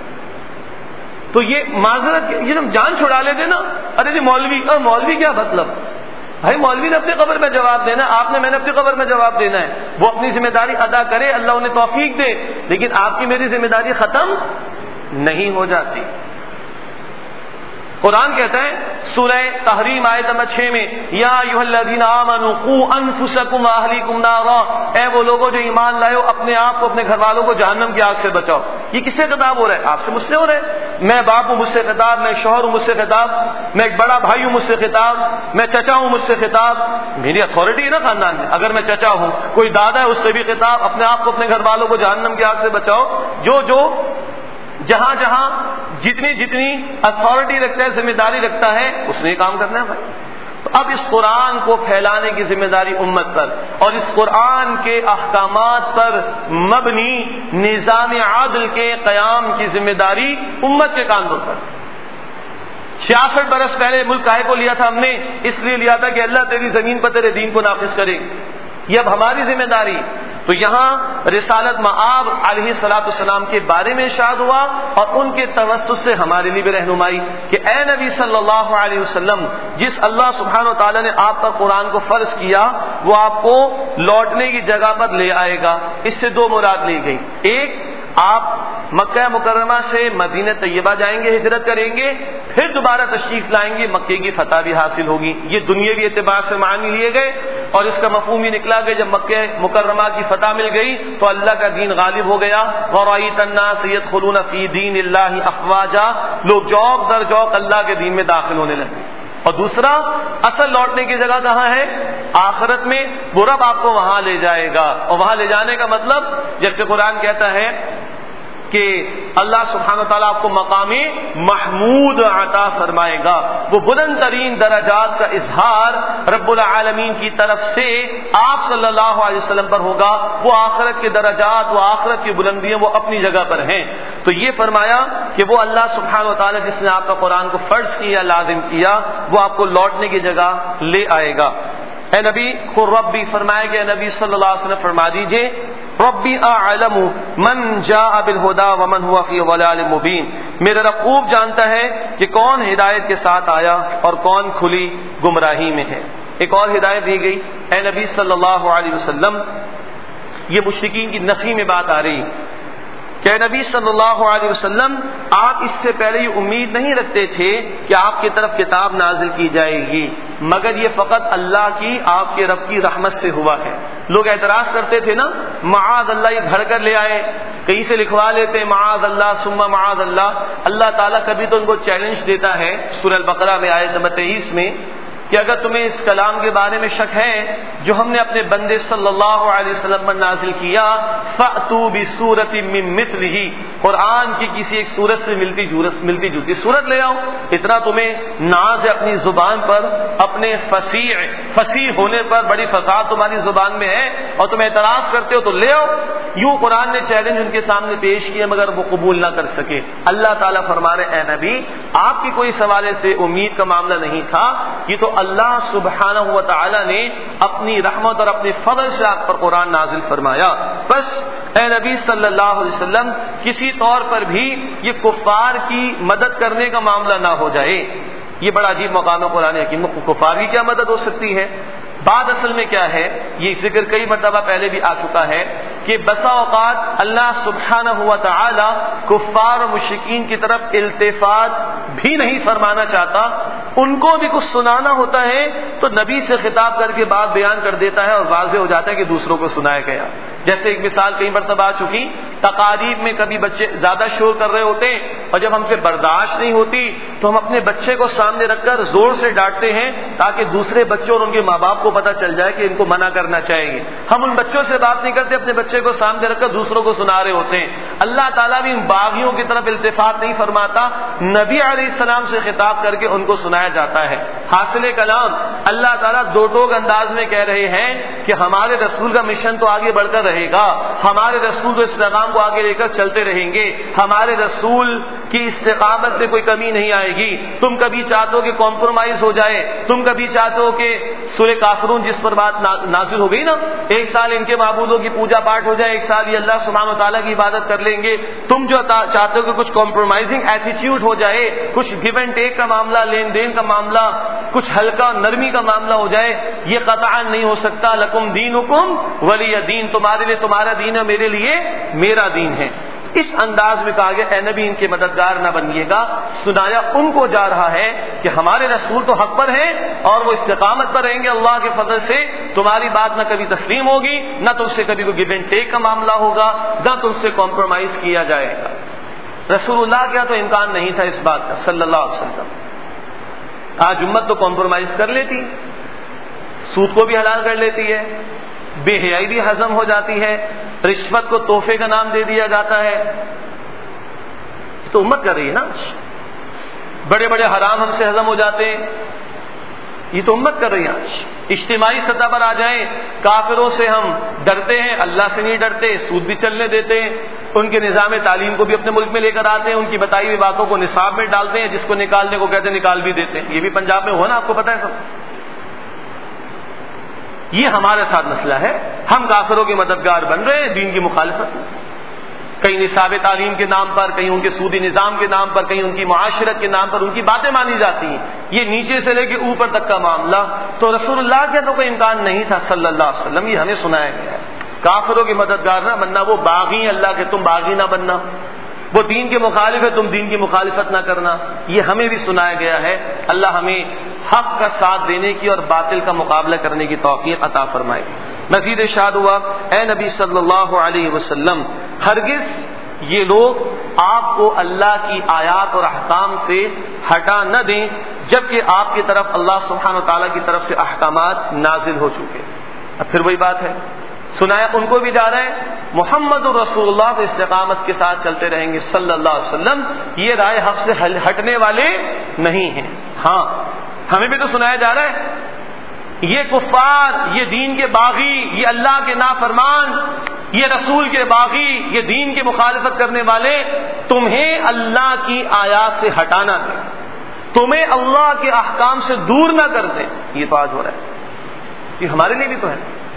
Speaker 1: تو یہ معذرت یہ ہم جان چھڑا لیتے نا. ارے جی مولوی، اور مولوی کیا مطلب؟ بھائی مولوی نے اپنی قبر میں جواب دینا، آپ نے میں نے اپنی قبر میں جواب دینا ہے. وہ اپنی ذمہ داری ادا کرے، اللہ انہیں توفیق دے، لیکن آپ کی میری ذمہ داری ختم نہیں ہو جاتی. قرآن کہتا ہے سورہ تحریم آیت نمبر چھ میں یا ایھا الذین آمنوا قوا انفسکم واہلیکم نارا، اے وہ لوگوں جو ایمان لائے ہو اپنے آپ کو اپنے گھر والوں کو جہنم کی آگ سے بچاؤ. یہ کس سے خطاب ہو رہا ہے؟ آپ سے مجھ سے ہو رہا ہے. میں باپ ہوں مجھ سے خطاب، میں شوہر ہوں مجھ سے خطاب، میں ایک بڑا بھائی ہوں مجھ سے خطاب، میں چچا ہوں مجھ سے خطاب. میری اتھارٹی ہے نا خاندان میں. اگر میں چچا ہوں، کوئی دادا ہے، اس سے بھی خطاب. اپنے آپ کو اپنے گھر والوں کو جہنم کی آگ سے بچاؤ. جو جو جہاں جہاں جتنی جتنی اتھارٹی رکھتا ہے، ذمہ داری رکھتا ہے، اس نے کام کرنا ہے بھائی. تو اب اس قرآن کو پھیلانے کی ذمہ داری امت پر، اور اس قرآن کے احکامات پر مبنی نظام عادل کے قیام کی ذمہ داری امت کے کاندھوں پر. چھیاسٹھ برس پہلے ملک کائے کو لیا تھا ہم نے؟ اس لیے لیا تھا کہ اللہ تیری زمین پر تیرے دین کو نافذ کرے. یہ اب ہماری ذمہ داری. تو یہاں رسالت مآب علیہ الصلوۃ والسلام کے بارے میں ارشاد ہوا، اور ان کے توسط سے ہمارے لیے بھی رہنمائی کہ اے نبی صلی اللہ علیہ وسلم، جس اللہ سبحانہ و تعالیٰ نے آپ پر قرآن کو فرض کیا، وہ آپ کو لوٹنے کی جگہ پر لے آئے گا. اس سے دو مراد لی گئی. ایک، آپ مکہ مکرمہ سے مدینہ طیبہ جائیں گے، ہجرت کریں گے، پھر دوبارہ تشریف لائیں گے، مکے کی فتح بھی حاصل ہوگی. یہ دنیاوی اعتبار سے معنی لیے گئے، اور اس کا مفہوم یہ نکلا کہ جب مکہ مکرمہ کی فتح مل گئی تو اللہ کا دین غالب ہو گیا. وَرَأَيْتَ النَّاسَ يَدْخُلُونَ فِي دِينِ اللَّهِ أَفْوَاجًا، لوگ جوق در جوق اللہ کے دین میں داخل ہونے لگے. اور دوسرا، اصل لوٹنے کی جگہ کہاں ہے؟ آخرت میں. وہ رب آپ کو وہاں لے جائے گا. اور وہاں لے جانے کا مطلب، جیسے قرآن کہتا ہے کہ اللہ سبحانہ وتعالیٰ آپ کو مقام محمود عطا فرمائے گا. وہ بلند ترین درجات کا اظہار رب العالمین کی طرف سے آپ صلی اللہ علیہ وسلم پر ہوگا. وہ آخرت کے درجات، وہ آخرت کی بلندیاں، وہ اپنی جگہ پر ہیں. تو یہ فرمایا کہ وہ اللہ سبحانہ وتعالیٰ جس نے آپ کا قرآن کو فرض کیا، لازم کیا، وہ آپ کو لوٹنے کی جگہ لے آئے گا. اے نبی کو ربی فرمایا کہ اے نبی صلی اللہ علیہ وسلم فرما دیجئے، ربی اعلم من جاء بالہدی ومن هو فی ضلال مبین، میرا رب خوب جانتا ہے کہ کون ہدایت کے ساتھ آیا اور کون کھلی گمراہی میں ہے. ایک اور ہدایت دی گئی، اے نبی صلی اللہ علیہ وسلم، یہ مشرکین کی نفی میں بات آ رہی کہ نبی صلی اللہ علیہ وسلم، آپ اس سے پہلے یہ امید نہیں رکھتے تھے کہ آپ کی طرف کتاب نازل کی جائے گی، مگر یہ فقط اللہ کی، آپ کے رب کی رحمت سے ہوا ہے. لوگ اعتراض کرتے تھے نا، معاذ اللہ، یہ گھڑ کر لے آئے، کہیں سے لکھوا لیتے معاذ اللہ ثم معاذ اللہ. اللہ تعالیٰ کبھی تو ان کو چیلنج دیتا ہے سورہ البقرہ میں آیت نمبر تیئیس میں کہ اگر تمہیں اس کلام کے بارے میں شک ہے جو ہم نے اپنے بندے صلی اللہ علیہ وسلم پر نازل کیا، فَأْتُوا بِسُورَةٍ مِّن مِّثْلِهِ، قرآن کی کسی ایک سورت سے ملتی ملتی جلتی سورت لے آؤ. اتنا تمہیں ناز ہے اپنی زبان پر، اپنے فصیح فصیح ہونے پر، بڑی فصاحت تمہاری زبان میں ہے، اور تم اعتراض کرتے ہو تو لے آؤ. یوں قرآن نے چیلنج ان کے سامنے پیش کیا، مگر وہ قبول نہ کر سکے. اللہ تعالیٰ فرما رہے اے نبی، آپ کی کوئی سوالے سے امید کا معاملہ نہیں تھا، یہ تو اللہ سبحانہ و تعالی نے اپنی رحمت اور اپنے فضل سے آپ پر قرآن نازل فرمایا. بس اے نبی صلی اللہ علیہ وسلم، کسی طور پر بھی یہ کفار کی مدد کرنے کا معاملہ نہ ہو جائے. یہ بڑا عجیب مقام ہے قرآن حکیم میں. کفار کی کیا مدد ہو سکتی ہے؟ بات اصل میں کیا ہے، یہ ذکر کئی مرتبہ پہلے بھی آ چکا ہے کہ بسا اوقات اللہ سبحانہ و تعالی کفار و مشرکین کی طرف التفات بھی نہیں فرمانا چاہتا، ان کو بھی کچھ سنانا ہوتا ہے تو نبی سے خطاب کر کے بات بیان کر دیتا ہے، اور واضح ہو جاتا ہے کہ دوسروں کو سنایا گیا. جیسے ایک مثال کئی مرتبہ آ چکی، تقاریب میں کبھی بچے زیادہ شور کر رہے ہوتے ہیں، اور جب ہم سے برداشت نہیں ہوتی تو ہم اپنے بچے کو سامنے رکھ کر زور سے ڈانٹتے ہیں تاکہ دوسرے بچوں اور ان کے ماں باپ کو پتہ چل جائے کہ ان کو منع کرنا چاہیے. ہم ان بچوں سے بات نہیں کرتے، اپنے بچے کو سامنے رکھ کر دوسروں کو سنا رہے ہوتے ہیں. اللہ تعالیٰ بھی ان باغیوں کی طرف التفات نہیں فرماتا، نبی علیہ السلام سے خطاب کر کے ان کو سنایا جاتا ہے. حاصل کلام، اللہ تعالیٰ دو ٹوک انداز میں کہہ رہے ہیں کہ ہمارے رسول کا مشن تو آگے بڑھ کر رہے گا، ہمارے رسول تو اس پیغام کو آگے لے کر چلتے رہیں گے، ہمارے رسول کی استقامت میں کوئی کمی نہیں آئے گی. تم کبھی چاہتے ہو کہ کمپرومائز ہو جائے، تم کبھی چاہتے ہو کہ سورہ کافرون جس پر بات نازل ہو گئی نا، ایک سال ان کے معبودوں کی پوجا پاٹ ہو جائے، ایک سال یہ اللہ سبحانہ و تعالیٰ کی عبادت کر لیں گے. تم جو چاہتے ہو کہ کچھ کمپرومائزنگ ایٹیٹیوڈ ہو جائے، کچھ گیو اینڈ ٹیک کا معاملہ، لین دین کا معاملہ، کچھ ہلکا نرمی کا معاملہ ہو جائے، یہ قطعا نہیں ہو سکتا. لکم دینکم ولی دین، تمہارے لیے تمہارا دین ہے، میرے لیے میرا دین ہے. اس انداز میں کہا گیا اے نبی ان کے مددگار نہ بنیے گا. سنایا ان کو جا رہا ہے کہ ہمارے رسول تو حق پر ہیں اور وہ استقامت پر رہیں گے اللہ کے فضل سے. تمہاری بات نہ کبھی تسلیم ہوگی، نہ تم سے کبھی کوئی گیو اینڈ ٹیک کا معاملہ ہوگا، نہ تم سے کمپرومائز کیا جائے گا. رسول اللہ کیا تو امکان نہیں تھا اس بات کا صلی اللہ علیہ وسلم. آج امت تو کمپرومائز کر لیتی، سود کو بھی حلال کر لیتی ہے، بے حیائی بھی ہضم ہو جاتی ہے، رشوت کو تحفے کا نام دے دیا جاتا ہے. تو امت کر رہی ہے نا. بڑے بڑے حرام ہم سے ہضم ہو جاتے ہیں، یہ تو امت کر رہی ہے. آج اجتماعی سطح پر آ جائیں، کافروں سے ہم ڈرتے ہیں، اللہ سے نہیں ڈرتے، سود بھی چلنے دیتے ہیں، ان کے نظام تعلیم کو بھی اپنے ملک میں لے کر آتے ہیں، ان کی بتائی ہوئی باتوں کو نصاب میں ڈالتے ہیں، جس کو نکالنے کو کہتے ہیں نکال بھی دیتے ہیں. یہ بھی پنجاب میں ہوا نا، آپ کو پتا ہے سب. یہ ہمارے ساتھ مسئلہ ہے. ہم کافروں کے مددگار بن رہے ہیں دین کی مخالفت میں، کہیں نصاب تعلیم کے نام پر، کہیں ان کے سودی نظام کے نام پر، کہیں ان کی معاشرت کے نام پر ان کی باتیں مانی جاتی ہیں. یہ نیچے سے لے کے اوپر تک کا معاملہ. تو رسول اللہ کا تو کوئی امکان نہیں تھا صلی اللہ علیہ وسلم. یہ ہمیں سنایا گیا ہے کافروں کے مددگار نہ بننا، وہ باغی اللہ کے، تم باغی نہ بننا، وہ دین کے مخالف ہے، تم دین کی مخالفت نہ کرنا. یہ ہمیں بھی سنایا گیا ہے. اللہ ہمیں حق کا ساتھ دینے کی اور باطل کا مقابلہ کرنے کی توفیق عطا فرمائے. مزید ارشاد ہوا، اے نبی صلی اللہ علیہ وسلم، ہرگز یہ لوگ آپ کو اللہ کی آیات اور احکام سے ہٹا نہ دیں جبکہ آپ کی طرف اللہ سبحانہ و تعالیٰ کی طرف سے احکامات نازل ہو چکے. اب پھر وہی بات ہے، سنایا ان کو بھی جا رہا ہے، محمد رسول اللہ کو استقامت کے ساتھ چلتے رہیں گے صلی اللہ علیہ وسلم. یہ رائے حق سے ہٹنے والے نہیں ہیں. ہاں ہمیں بھی تو سنایا جا رہا ہے، یہ کفار، یہ دین کے باغی، یہ اللہ کے نافرمان، یہ رسول کے باغی، یہ دین کی مخالفت کرنے والے تمہیں اللہ کی آیات سے ہٹانا دیں، تمہیں اللہ کے احکام سے دور نہ کر دیں. یہ تو آج ہو رہا ہے. یہ ہمارے لیے بھی تو ہے.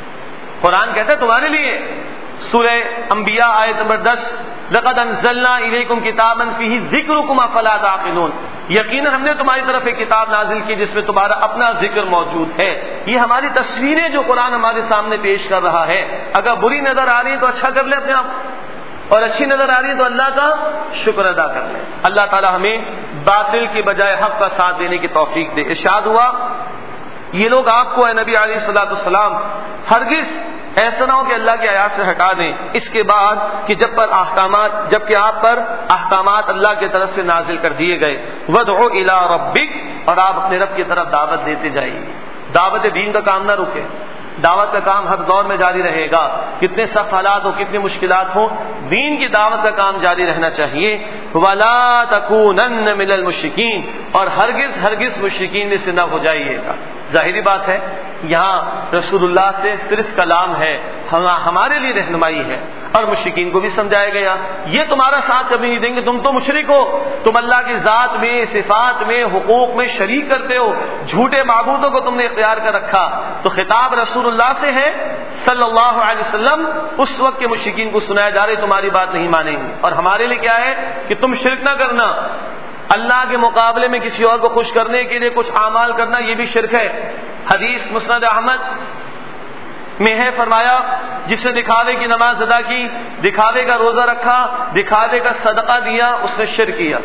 Speaker 1: قرآن کہتا ہے تمہارے لیے. سورہ انبیاء آیت نمبر دس، لقد انزلنا الیکم کتابا فیہ ذکرکم افلا تعقلون، یقیناً ہم نے تمہاری طرف ایک کتاب نازل کی جس میں تمہارا اپنا ذکر موجود ہے. یہ ہماری تصویریں جو قرآن ہمارے سامنے پیش کر رہا ہے، اگر بری نظر آ رہی ہے تو اچھا کر لیں اپنے آپ، اور اچھی نظر آ رہی ہے تو اللہ کا شکر ادا کر لیں. اللہ تعالی ہمیں باطل کی بجائے حق کا ساتھ دینے کی توفیق دے. ارشاد ہوا، یہ لوگ آپ کو اے نبی علیہ الصلوۃ والسلام ہرگز ایسا نہ ہو کہ اللہ کی آیات سے ہٹا دیں اس کے بعد کہ جب پر احکامات جب کہ آپ پر احکامات اللہ کی طرف سے نازل کر دیے گئے. وَادْعُ إِلَىٰ رَبِّكَ، اور آپ اپنے رب کی طرف دعوت دیتے جائیے. دعوت دین کا کام نہ رکے، دعوت کا کام ہر دور میں جاری رہے گا. کتنے سخت حالات ہو، کتنی مشکلات ہوں، دین کی دعوت کا کام جاری رہنا چاہیے. وَلَا تَكُونَنَّ مِنَ الْمُشْرِكِينَ، اور ہرگز ہرگز مشرکین میں سے نہ ہو جائیے گا. ظاہری بات ہے یہاں رسول اللہ سے صرف کلام ہے، ہمارے لیے رہنمائی ہے، اور مشرکین کو بھی سمجھایا گیا یہ تمہارا ساتھ کبھی نہیں دیں گے، تم تو مشرک ہو، تم اللہ کی ذات میں، صفات میں، حقوق میں شریک کرتے ہو، جھوٹے معبودوں کو تم نے اختیار کر رکھا. تو خطاب رسول اللہ سے ہے صلی اللہ علیہ وسلم. اس وقت کے مشرکین کو سنایا جا رہا ہے تمہاری بات نہیں مانیں گے، اور ہمارے لیے کیا ہے کہ تم شرک نہ کرنا. اللہ کے مقابلے میں کسی اور کو خوش کرنے کے لیے کچھ اعمال کرنا یہ بھی شرک ہے. حدیث مسند احمد میں ہے، فرمایا جس نے دکھاوے کی نماز ادا کی، دکھاوے کا روزہ رکھا، دکھاوے کا صدقہ دیا، اس نے شرک کیا.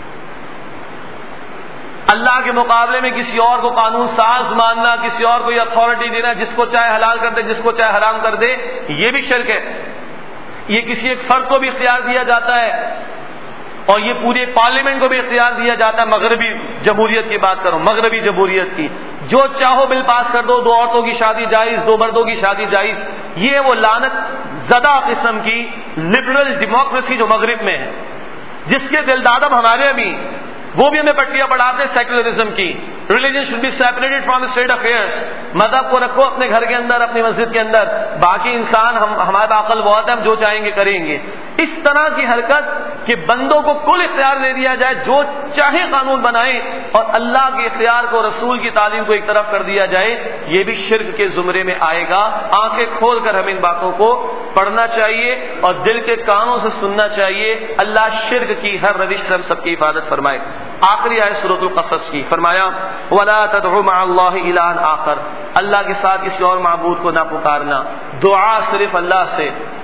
Speaker 1: اللہ کے مقابلے میں کسی اور کو قانون ساز ماننا، کسی اور کو یہ اتھارٹی دینا جس کو چاہے حلال کر دے جس کو چاہے حرام کر دے، یہ بھی شرک ہے. یہ کسی ایک فرد کو بھی اختیار دیا جاتا ہے، اور یہ پورے پارلیمنٹ کو بھی اختیار دیا جاتا ہے. مغربی جمہوریت کی بات کروں، مغربی جمہوریت کی، جو چاہو بل پاس کر دو، دو عورتوں کی شادی جائز، دو مردوں کی شادی جائز. یہ وہ لعنت زدہ قسم کی لبرل ڈیموکریسی جو مغرب میں ہے، جس کے دل دادم ہمارے ابھی وہ بھی ہمیں پٹیاں پڑھاتے ہیں سیکولرزم کی. Religion should be separated from state affairs. مذہب کو رکھو اپنے گھر کے اندر، اپنی مسجد کے اندر، باقی انسان ہم ہمارا عقل بہت ہے، ہم جو چاہیں گے کریں گے. اس طرح کی حرکت کہ بندوں کو کل اختیار دے دیا جائے، جو چاہے قانون بنائیں، اور اللہ کے اختیار کو، رسول کی تعلیم کو ایک طرف کر دیا جائے، یہ بھی شرک کے زمرے میں آئے گا. آنکھیں کھول کر ہمیں ان باتوں کو پڑھنا چاہیے اور دل کے کانوں سے سننا چاہیے. اللہ شرک کی ہر روش سے ہم سب کی حفاظت فرمائے. آخری آیت سورۃ القصص کی، فرمایا وَلَا تَدْعُ مَعَ اللَّهِ إِلَٰهًا آخر، اللہ کے ساتھ کسی اور معبود کو نہ پکارنا. دعا صرف اللہ سے،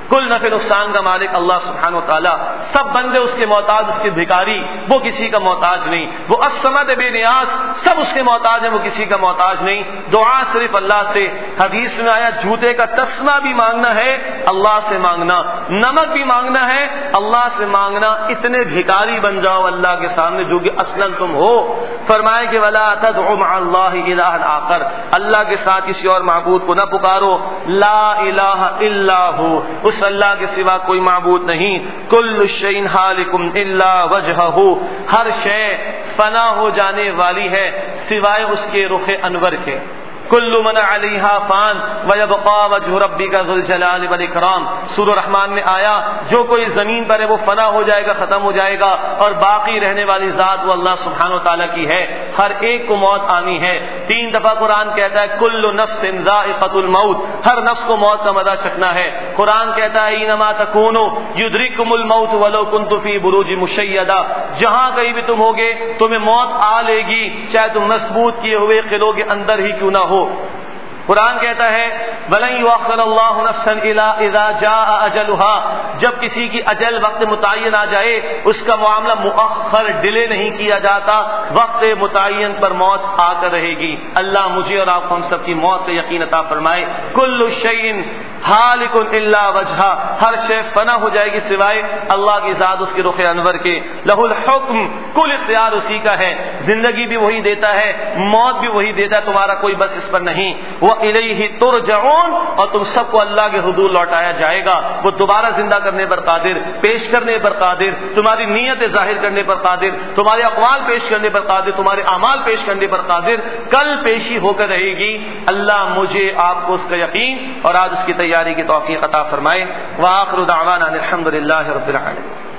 Speaker 1: کل نفع نقصان کا مالک اللہ سبحانہ و تعالیٰ، سب بندے اس کے محتاج، اس کے بھکاری، وہ کسی کا محتاج نہیں، وہ الصمد بے نیاز، سب اس کے محتاج ہیں، وہ کسی کا محتاج نہیں۔ دعا صرف اللہ سے، حدیث میں آیا جوتے کا تسمہ بھی مانگنا ہے اللہ سے مانگنا، نمک بھی مانگنا ہے اللہ سے مانگنا، اتنے بھکاری بن جاؤ اللہ کے سامنے جو کہ اصلاً تم ہو۔ فرمائے کہ ولا تدعوا مع اللہ الہ آخر، اللہ کے ساتھ کسی اور معبود کو نہ پکارو، لا الہ الا ہو، اس اللہ کے سوا کوئی معبود نہیں۔ کل شیء ہالک الا وجہہ، ہر شے فنا ہو جانے والی ہے سوائے اس کے رخ انور کے۔ کل من علیہا فان ویبقى وجہ ربک ذو الجلال والاکرام، سورہ رحمان میں آیا جو کوئی زمین پر ہے وہ فنا ہو جائے گا، ختم ہو جائے گا، اور باقی رہنے والی ذات وہ اللہ سبحانہ و تعالیٰ کی ہے۔ ہر ایک کو موت آنی ہے، تین دفعہ قرآن کہتا ہے کل نفس ذائقۃ الموت، ہر نفس کو موت کا مزہ چکھنا ہے۔ قرآن کہتا ہے اینما تکونوا یدرککم الموت ولو کنتم فی بروج مشیدہ، جہاں کہیں بھی تم ہوگے تمہیں موت آ لے گی، چاہے تم مضبوط کیے ہوئے قلعوں کے اندر ہی کیوں نہ ہو۔ قرآن کہتا ہے وَلَن يُؤَخِّرَ اللَّهُ نَفْسًا إِذَا جَاءَ أَجَلُهَا، جب کسی کی اجل وقت متعین آ جائے اس کا معاملہ مؤخر ڈیلے نہیں کیا جاتا، وقت متعین پر موت آ کر رہے گی۔ اللہ مجھے اور آپ کو ہم سب کی موت کا یقین عطا فرمائے۔ کل شیء ہالک الا وجہہ، ہر شے فنا ہو جائے گی سوائے اللہ کی ذات، اس کے رخ انور کے۔ لہ الحکم، کل اختیار اسی کا ہے، زندگی بھی وہی دیتا ہے، موت بھی وہی دیتا ہے، تمہارا کوئی بس اس پر نہیں۔ وَإِلَيْهِ تُرْجَعُونَ، اور تم سب کو اللہ کے حضور لوٹایا جائے گا، وہ دوبارہ زندہ کرنے پر قادر، پیش کرنے پر قادر، تمہاری نیت ظاہر کرنے پر قادر، تمہارے اقوال پیش کرنے پر قادر، تمہارے اعمال پیش کرنے پر قادر، کل پیشی ہو کر رہے گی۔ اللہ مجھے آپ کو اس کا یقین اور آج اس کی تیاری کی توفیق عطا فرمائے۔ وآخر دعوانا الحمد للہ رب العالمین۔